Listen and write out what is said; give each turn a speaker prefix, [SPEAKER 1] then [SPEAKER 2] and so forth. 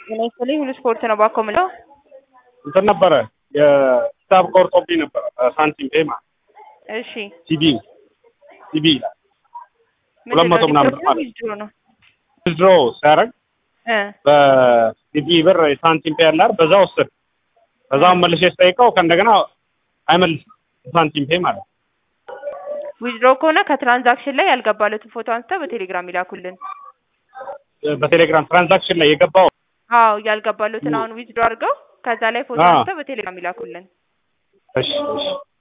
[SPEAKER 1] እኔ ስልኝ ሁሉ ስፖርት ነው ባኮምለው
[SPEAKER 2] እንትን ነበረ የሂሳብ ቆርጦብኝ ነበረ ሳንቲም ፔማ
[SPEAKER 1] እሺ
[SPEAKER 2] ሲቢ ይላል 200 ምናምን ማለት
[SPEAKER 1] ነው
[SPEAKER 2] ድሮ ሲያደርግ በሲቢ ብር ሳንቲም ፔ ያላር በዛ ወሰድ በዛው መልሼ ስጠይቀው ከእንደገና አይመልስም ሳንቲም ፔ ማለት
[SPEAKER 1] ዊዝድሮ ከሆነ ከትራንዛክሽን ላይ ያልገባለትን ፎቶ አንስተው በቴሌግራም ይላኩልን።
[SPEAKER 2] በቴሌግራም ትራንዛክሽን ላይ የገባው
[SPEAKER 1] አዎ ያልገባለትን አሁን ዊዝድሮ አድርገው ከዛ ላይ ፎቶ አንስተው በቴሌግራም ይላኩልን።
[SPEAKER 2] እሺ